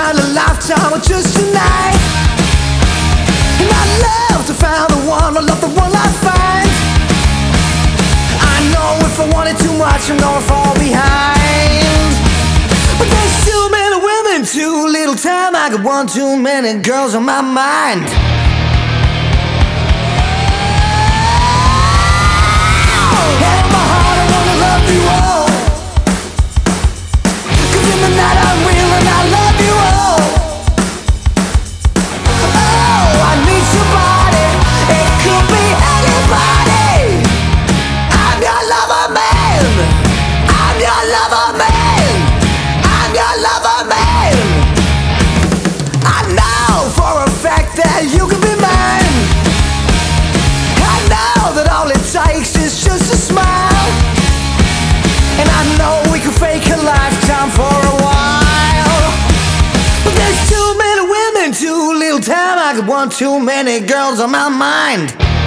find a lifetime or just tonight. And I'd love to find the one, I love the one I find. I know if I wanted too much, I'm gonna fall behind. But there's too many women, too little time. I got one too many girls on my mind. And in my heart I wanna love you all, 'cause in the night I'm real and I love you all. Oh, I need somebody, it could be anybody. I'm your lover man, I'm your lover man, I'm your lover man. I know for a fact that you can be mine. I know that all it takes is just a smile. And I know we can fake a lifetime for a while. But there's too many women, too little time. I got one too many girls on my mind.